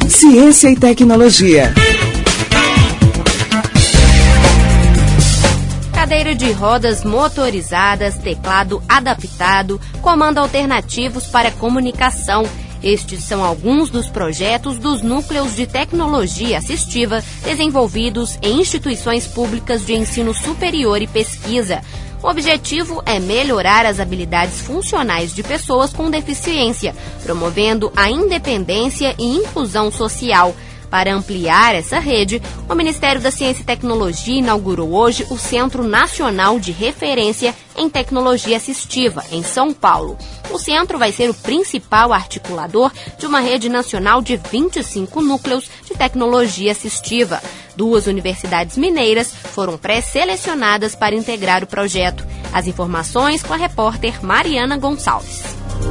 Ciência e tecnologia. Cadeira de rodas motorizadas, teclado adaptado, comando alternativos para comunicação. Estes são alguns dos projetos dos núcleos de tecnologia assistiva desenvolvidos em instituições públicas de ensino superior e pesquisa. O objetivo é melhorar as habilidades funcionais de pessoas com deficiência, promovendo a independência e inclusão social. Para ampliar essa rede, o Ministério da Ciência e Tecnologia inaugurou hoje o Centro Nacional de Referência em Tecnologia Assistiva, em São Paulo. O centro vai ser o principal articulador de uma rede nacional de 25 núcleos de tecnologia assistiva. 2 universidades mineiras foram pré-selecionadas para integrar o projeto. As informações com a repórter Mariana Gonçalves.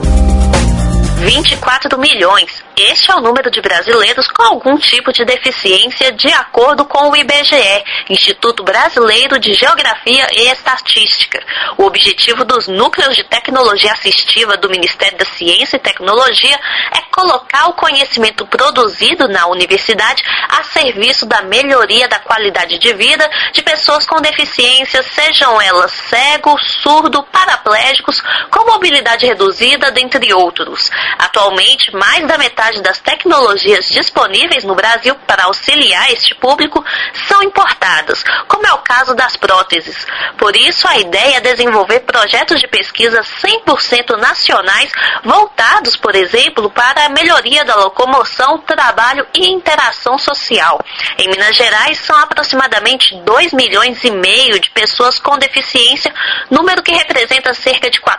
24 milhões. Este é o número de brasileiros com algum tipo de deficiência, de acordo com o IBGE, Instituto Brasileiro de Geografia e Estatística. O objetivo dos núcleos de tecnologia assistiva do Ministério da Ciência e Tecnologia é colocar o conhecimento produzido na universidade a serviço da melhoria da qualidade de vida de pessoas com deficiência, sejam elas cegos, surdos, paraplégicos, com mobilidade reduzida, dentre outros. Atualmente, mais da metade das tecnologias disponíveis no Brasil para auxiliar este público são importadas, como é o caso das próteses. Por isso, a ideia é desenvolver projetos de pesquisa 100% nacionais, voltados, por exemplo, para a melhoria da locomoção, trabalho e interação social. Em Minas Gerais, são aproximadamente 2,5 milhões de pessoas com deficiência, número que representa cerca de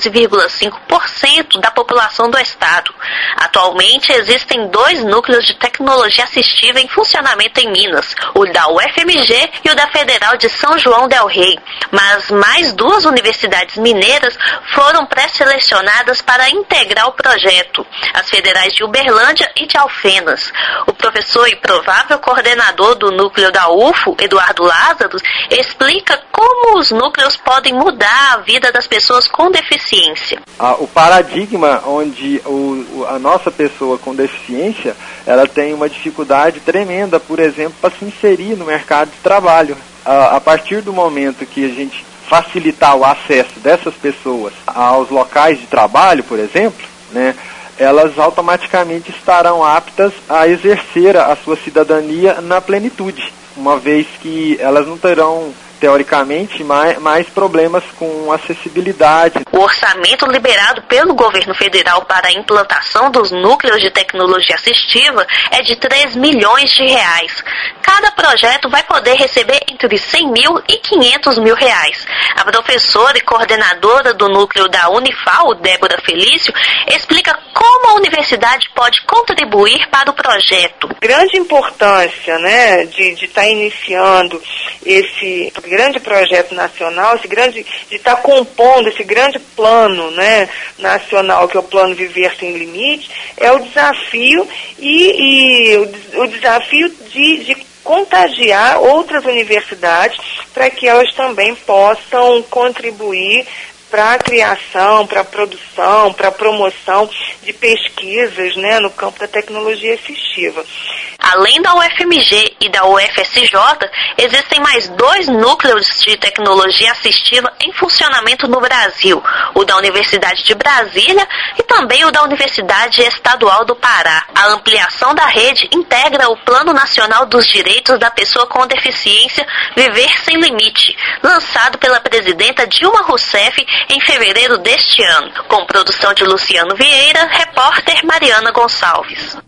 14,5% da população do estado. Atualmente existem 2 núcleos de tecnologia assistiva em funcionamento em Minas, o da UFMG e o da Federal de São João del Rei. Mas mais 2 universidades mineiras foram pré-selecionadas para integrar o projeto, as federais de Uberlândia e de Alfenas. O professor e provável coordenador do núcleo da UFO, Eduardo Lázaro, explica como os núcleos podem mudar a vida das pessoas com deficiência. O paradigma onde a nossa pessoa com deficiência, ela tem uma dificuldade tremenda, por exemplo, para se inserir no mercado de trabalho. A partir do momento que a gente facilitar o acesso dessas pessoas aos locais de trabalho, por exemplo, né, elas automaticamente estarão aptas a exercer a sua cidadania na plenitude, uma vez que elas não terão, teoricamente, mais problemas com acessibilidade. O orçamento liberado pelo governo federal para a implantação dos núcleos de tecnologia assistiva é de R$3 milhões. Cada projeto vai poder receber entre R$100 mil e R$500 mil. A professora e coordenadora do núcleo da Unifal, Débora Felício, explica como a universidade pode contribuir para o projeto. Grande importância, né, de estar iniciando esse grande projeto nacional, de estar compondo esse grande plano, né, nacional, que é o Plano Viver Sem Limite, é o desafio o desafio de contagiar outras universidades para que elas também possam contribuir para a criação, para a produção, para a promoção de pesquisas, né, no campo da tecnologia assistiva. Além da UFMG e da UFSJ, existem mais 2 núcleos de tecnologia assistiva em funcionamento no Brasil, o da Universidade de Brasília e também o da Universidade Estadual do Pará. A ampliação da rede integra o Plano Nacional dos Direitos da Pessoa com Deficiência Viver Sem Limite, lançado pela presidenta Dilma Rousseff em fevereiro deste ano, com produção de Luciano Vieira, repórter Mariana Gonçalves.